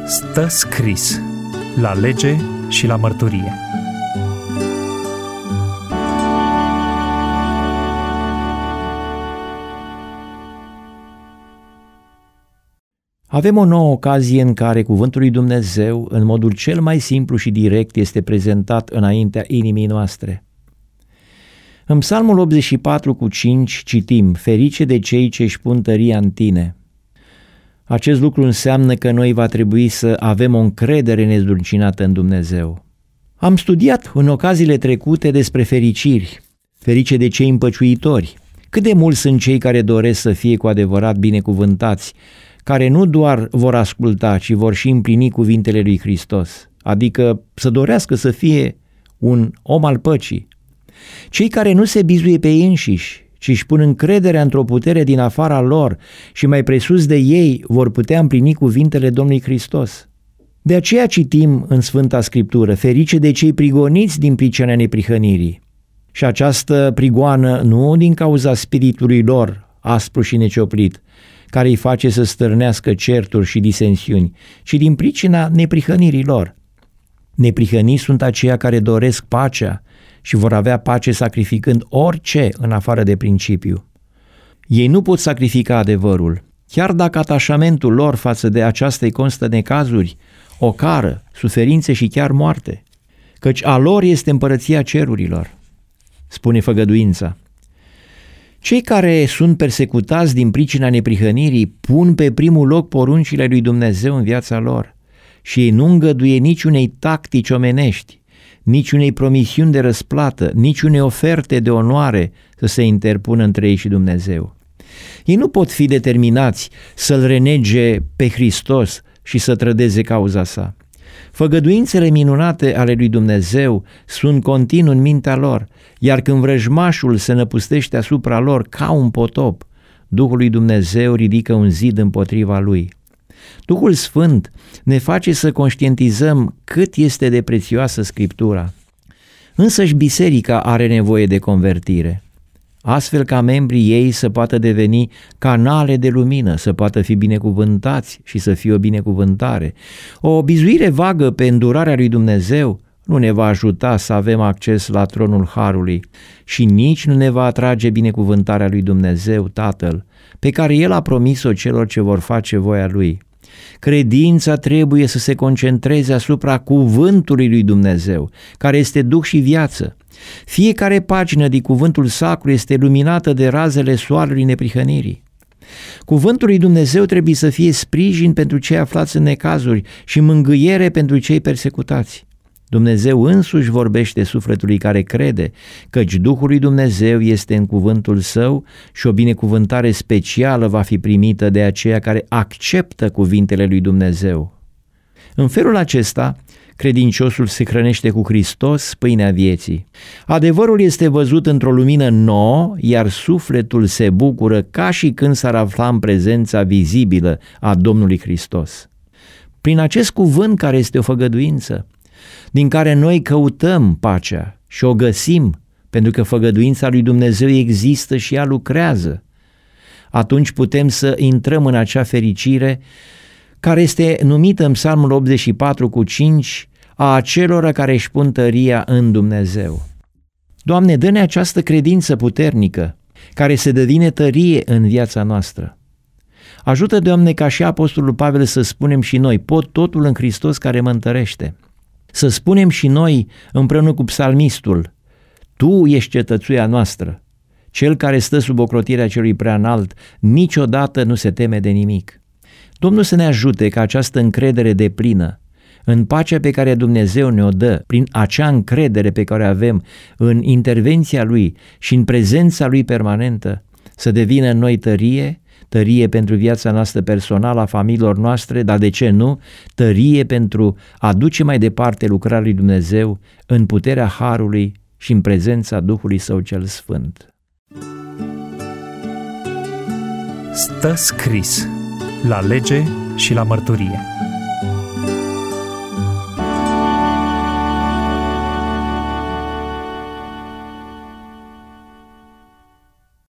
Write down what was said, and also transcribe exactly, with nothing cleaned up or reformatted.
Stă scris la lege și la mărturie. Avem o nouă ocazie în care cuvântul lui Dumnezeu, în modul cel mai simplu și direct, este prezentat înaintea inimii noastre. În Psalmul optzeci și patru cu cinci citim: ferice de cei ce își pun tăria în tine. Acest lucru înseamnă că noi va trebui să avem o încredere nezdruncinată în Dumnezeu. Am studiat în ocaziile trecute despre fericiri, ferice de cei împăciuitori. Cât de mulți sunt cei care doresc să fie cu adevărat binecuvântați, care nu doar vor asculta, ci vor și împlini cuvintele lui Hristos, adică să dorească să fie un om al păcii. Cei care nu se bizuie pe ei înșiși, ci își pun încrederea într-o putere din afara lor și mai presus de ei vor putea împlini cuvintele Domnului Hristos. De aceea citim în Sfânta Scriptură: ferice de cei prigoniți din pricina neprihănirii. Și această prigoană nu din cauza spiritului lor aspru și necioplit, care îi face să stârnească certuri și disensiuni, ci din pricina neprihănirii lor. Neprihănii sunt aceia care doresc pacea și vor avea pace sacrificând orice în afară de principiu. Ei nu pot sacrifica adevărul, chiar dacă atașamentul lor față de aceasta îi constă necazuri, ocară, suferințe și chiar moarte, căci a lor este împărăția cerurilor, spune făgăduința. Cei care sunt persecutați din pricina neprihănirii pun pe primul loc poruncile lui Dumnezeu în viața lor și ei nu îngăduie niciunei tactici omenești, niciunei promisiuni de răsplată, niciunei oferte de onoare să se interpună între ei și Dumnezeu. Ei nu pot fi determinați să-L renege pe Hristos și să trădeze cauza sa. Făgăduințele minunate ale lui Dumnezeu sunt continuu în mintea lor, iar când vrăjmașul se năpustește asupra lor ca un potop, Duhul lui Dumnezeu ridică un zid împotriva lui. Duhul Sfânt ne face să conștientizăm cât este de prețioasă Scriptura. Însăși biserica are nevoie de convertire, astfel ca membrii ei să poată deveni canale de lumină, să poată fi binecuvântați și să fie o binecuvântare. O bizuire vagă pe îndurarea lui Dumnezeu nu ne va ajuta să avem acces la tronul Harului și nici nu ne va atrage binecuvântarea lui Dumnezeu Tatăl, pe care El a promis-o celor ce vor face voia Lui. Credința trebuie să se concentreze asupra cuvântului lui Dumnezeu, care este duh și viață. Fiecare pagină din cuvântul sacru este luminată de razele soarelui neprihănirii. Cuvântul lui Dumnezeu trebuie să fie sprijin pentru cei aflați în necazuri și mângâiere pentru cei persecutați. Dumnezeu însuși vorbește sufletului care crede, căci Duhul lui Dumnezeu este în cuvântul său și o binecuvântare specială va fi primită de aceia care acceptă cuvintele lui Dumnezeu. În felul acesta, credinciosul se hrănește cu Hristos, pâinea vieții. Adevărul este văzut într-o lumină nouă, iar sufletul se bucură ca și când s-ar afla în prezența vizibilă a Domnului Hristos. Prin acest cuvânt care este o făgăduință, din care noi căutăm pacea și o găsim, pentru că făgăduința lui Dumnezeu există și ea lucrează, atunci putem să intrăm în acea fericire care este numită în Psalmul optzeci și patru cu cinci a acelora care își pun tăria în Dumnezeu. Doamne, dă-ne această credință puternică care se devine tărie în viața noastră. Ajută, Doamne, ca și Apostolul Pavel să spunem și noi: pot totul în Hristos care mă întărește. Să spunem și noi împreună cu psalmistul: Tu ești cetățuia noastră, cel care stă sub ocrotirea celui preanalt, niciodată nu se teme de nimic. Domnul să ne ajute ca această încredere deplină în pacea pe care Dumnezeu ne-o dă, prin acea încredere pe care o avem în intervenția Lui și în prezența Lui permanentă, să devină în noi tărie, tărie pentru viața noastră personală, a familiilor noastre, dar de ce nu, tărie pentru a duce mai departe lucrarea lui Dumnezeu în puterea Harului și în prezența Duhului Său cel Sfânt. Stă scris la lege și la mărturie.